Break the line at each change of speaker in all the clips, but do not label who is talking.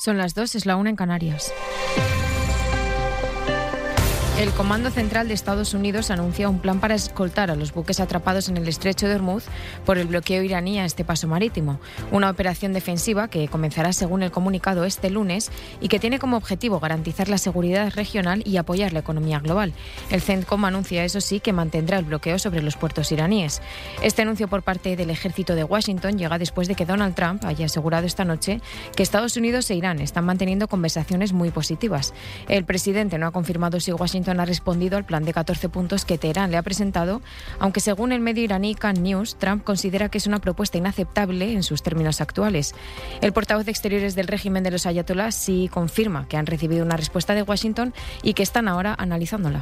Son las 2, es la 1 en Canarias. El Comando Central de Estados Unidos anuncia un plan para escoltar a los buques atrapados en el estrecho de Hormuz por el bloqueo iraní a este paso marítimo. Una operación defensiva que comenzará según el comunicado este lunes y que tiene como objetivo garantizar la seguridad regional y apoyar la economía global. El CENTCOM anuncia, eso sí, que mantendrá el bloqueo sobre los puertos iraníes. Este anuncio por parte del ejército de Washington llega después de que Donald Trump haya asegurado esta noche que Estados Unidos e Irán están manteniendo conversaciones muy positivas. El presidente no ha confirmado si Washington ha respondido al plan de 14 puntos que Teherán le ha presentado, aunque según el medio iraní Kan News, Trump considera que es una propuesta inaceptable en sus términos actuales. El portavoz de Exteriores del régimen de los ayatolás sí confirma que han recibido una respuesta de Washington y que están ahora analizándola.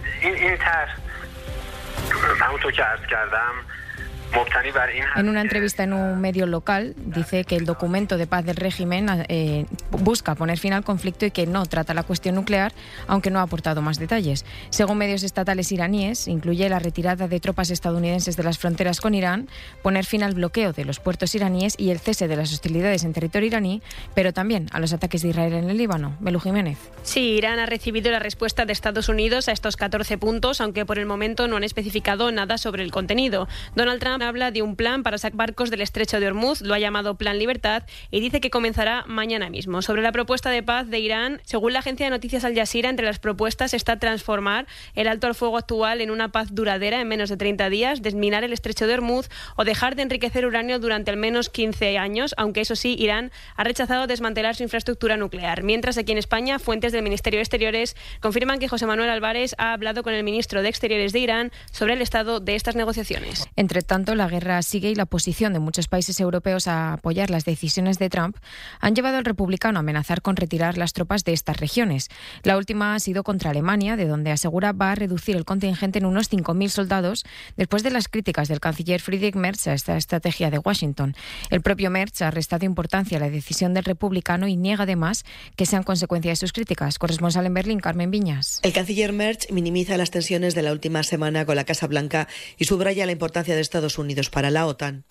En una entrevista en un medio local dice que el documento de paz del régimen busca poner fin al conflicto y que no trata la cuestión nuclear, aunque no ha aportado más detalles. Según medios estatales iraníes, incluye la retirada de tropas estadounidenses de las fronteras con Irán, poner fin al bloqueo de los puertos iraníes y el cese de las hostilidades en territorio iraní, pero también a los ataques de Israel en el Líbano. Melu Jiménez.
Sí, Irán ha recibido la respuesta de Estados Unidos a estos 14 puntos, aunque por el momento no han especificado nada sobre el contenido. Donald Trump habla de un plan para sacar barcos del estrecho de Hormuz, lo ha llamado Plan Libertad, y dice que comenzará mañana mismo. Sobre la propuesta de paz de Irán, según la agencia de noticias Al Jazeera, entre las propuestas está transformar el alto al fuego actual en una paz duradera en menos de 30 días, desminar el estrecho de Hormuz o dejar de enriquecer uranio durante al menos 15 años, aunque eso sí, Irán ha rechazado desmantelar su infraestructura nuclear. Mientras aquí en España, fuentes del Ministerio de Exteriores confirman que José Manuel Álvarez ha hablado con el ministro de Exteriores de Irán sobre el estado de estas negociaciones.
Entre tanto, la guerra sigue y la posición de muchos países europeos a apoyar las decisiones de Trump han llevado al republicano a amenazar con retirar las tropas de estas regiones. La última ha sido contra Alemania, de donde asegura va a reducir el contingente en unos 5.000 soldados después de las críticas del canciller Friedrich Merz a esta estrategia de Washington. El propio Merz ha restado importancia a la decisión del republicano y niega además que sean consecuencia de sus críticas. Corresponsal en Berlín, Carmen Viñas.
El canciller Merz minimiza las tensiones de la última semana con la Casa Blanca y subraya la importancia de Estados Unidos para la OTAN.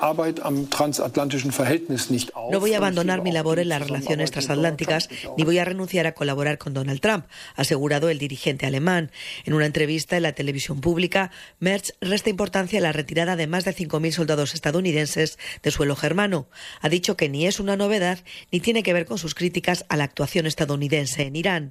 No voy a abandonar mi labor en las relaciones transatlánticas ni voy a renunciar a colaborar con Donald Trump, ha asegurado el dirigente alemán. En una entrevista en la televisión pública, Merz resta importancia a la retirada de más de 5.000 soldados estadounidenses de suelo germano. Ha dicho que ni es una novedad ni tiene que ver con sus críticas a la actuación estadounidense en Irán.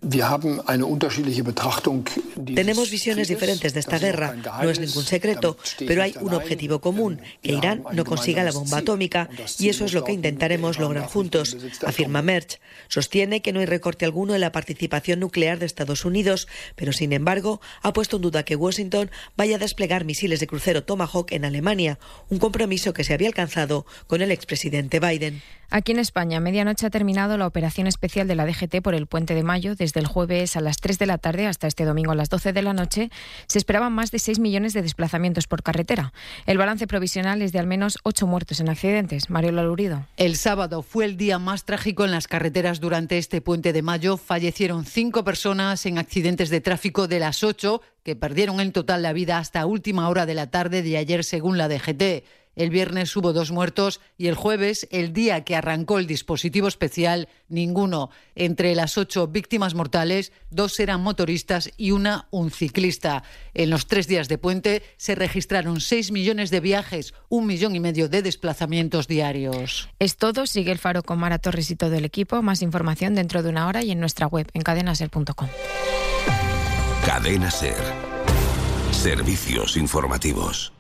Tenemos visiones diferentes de esta guerra, no es ningún secreto, pero hay un objetivo común, que Irán no consiga la bomba atómica, y eso es lo que intentaremos lograr juntos, afirma Merz. Sostiene que no hay recorte alguno en la participación nuclear de Estados Unidos, pero sin embargo ha puesto en duda que Washington vaya a desplegar misiles de crucero Tomahawk en Alemania, un compromiso que se había alcanzado con el expresidente Biden.
Aquí en España, a medianoche ha terminado la operación especial de la DGT por el Puente de Mayo. Desde el jueves a las 3 de la tarde hasta este domingo a las 12 de la noche se esperaban más de 6 millones de desplazamientos por carretera. El balance provisional es de al menos 8 muertos en accidentes. Mariola Lurido.
El sábado fue el día más trágico en las carreteras durante este Puente de Mayo. Fallecieron 5 personas en accidentes de tráfico de las 8 que perdieron en total la vida hasta última hora de la tarde de ayer, según la DGT. El viernes hubo 2 muertos y el jueves, el día que arrancó el dispositivo especial, ninguno. Entre las 8 víctimas mortales, 2 eran motoristas y un ciclista. En los 3 días de puente se registraron 6 millones de viajes, 1,5 millones de desplazamientos diarios.
Es todo. Sigue El Faro con Mara Torres y todo el equipo. Más información dentro de una hora y en nuestra web en cadenaser.com.
Cadena Ser. Servicios informativos.